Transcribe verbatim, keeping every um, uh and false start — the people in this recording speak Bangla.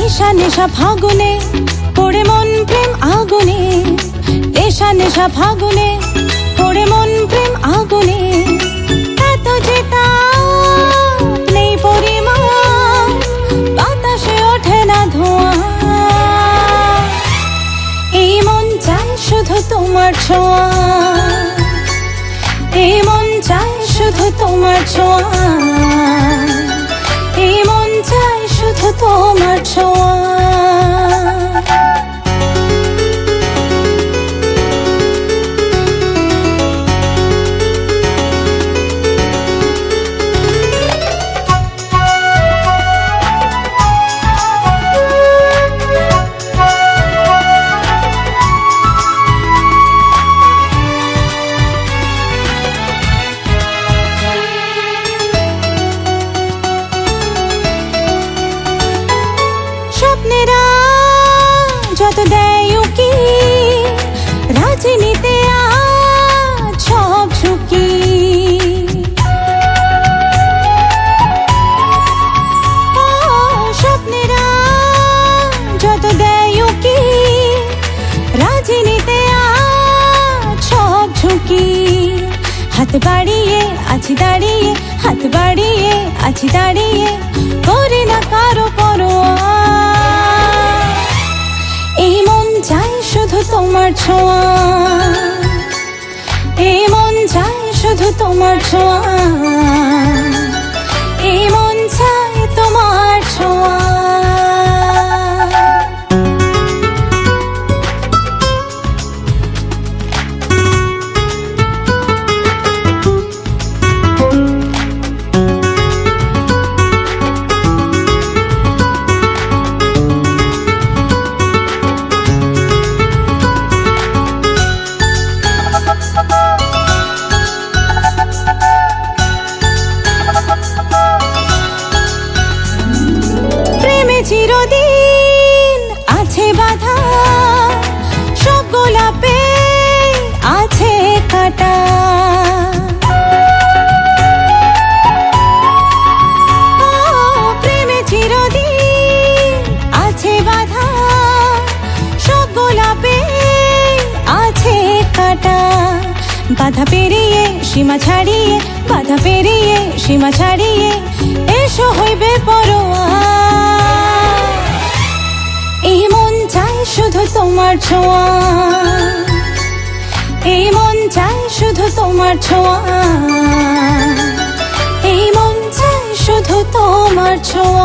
নেশা নেশা ফাগুনে পড়ে মন প্রেম আগুনে, নেশা নেশা ফাগুনে পড়ে মন প্রেম আগুনে। এত যেটা নেই পরিমাণ, বাতাসে ওঠে না ধোঁয়া। এই মন চাই শুধু তোমার ছোঁয়া, এই মন চাই শুধু তোমার ছোঁয়া, এই মন চাই শুধু তোমার ছোঁয়া। স্বপ্নেরা যত দেয় উকি, রাজি নিতে আজ সব ঝুঁকি। স্বপ্নেরা যত দেয় উকি, রাজি নিতে আজ সব ঝুঁকি। হাত বাড়িয়ে আছি দাঁড়িয়ে, হাত বাড়িয়ে আছি দাঁড়িয়ে, করি না কারো পরোয়া। এই মন চাই শুধু তোমার ছোঁয়া, এই মন চাই শুধু তোমার ছোঁয়া, এই মন চাই তোমার ছোঁয়া। চিরদিন আছে বাধা, সব গোলাপে আছে কাঁটা। প্রেমে চিরদিন আছে বাধা, সব গোলাপে আছে কাঁটা। বাধা পেরিয়ে সীমা ছাড়িয়ে, বাধা পেরিয়ে সীমা ছাড়িয়ে, এসো হইবে পরোয়া। এই মন চাই শুধু তোমার ছোঁয়া, এই মন চাই শুধু তোমার ছোঁয়া, এই মন চাই শুধু তোমার ছোঁয়া।